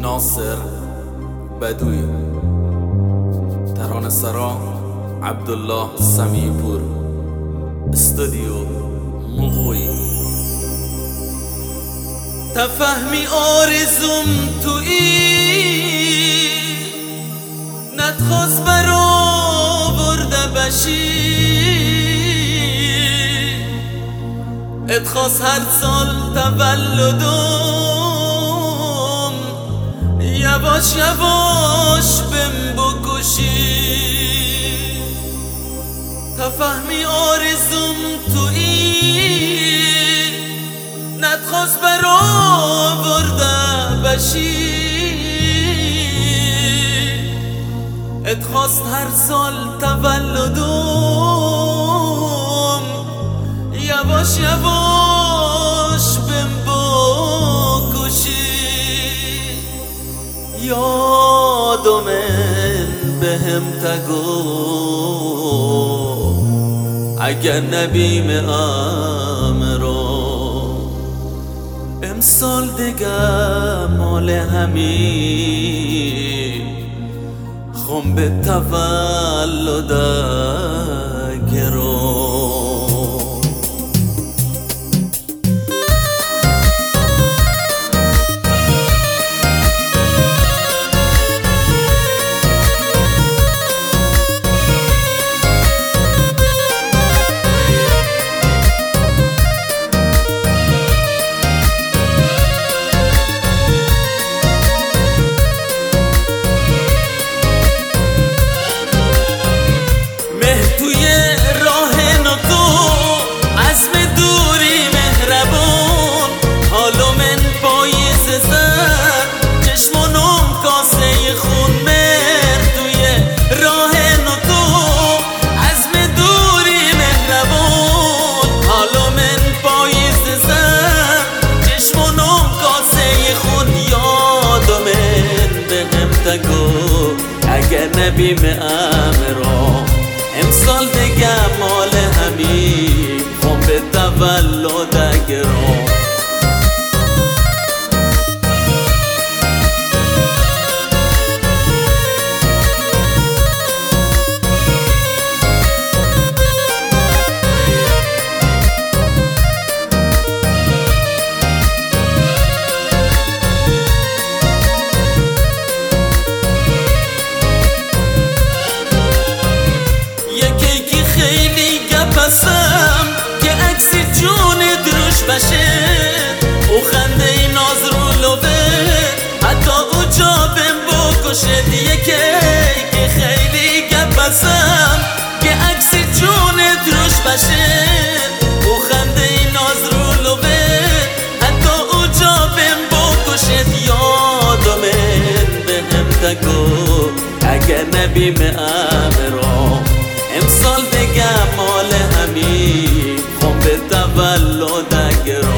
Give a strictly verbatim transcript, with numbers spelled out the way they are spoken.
ناصر بدوی، ترانه سرا عبدالله سمیپور، استودیو مغوی. تفهمی آرزوم تویی نتخواست برآورده بشی، اتخواست هر سال تولدم یواش یواش بم بکشی. تفهمی آرزوم تویی نتخواست برآورده بشی، اتخواست هر سال تولدم یواش یواش بم بکشی. یادمن بهم تگو اگر نبیم امرو، امسال دیگه مال همین خم به تولد گرو. اگر نبیم امرو، امسال دیگه مال همین خم به تولد گرو. که عکس جونت روش بشه او خنده ای ناز رو لبه حتی او جا بهم بکشه. دیگه که خیلی گپسم که عکس جونت روش بشه او خنده ای ناز رو لبه حتی او جا بهم بکشه. یادمن بهم تگو اگر نبیم امرو، امسال دیگه مال همین خم به تولد گرو.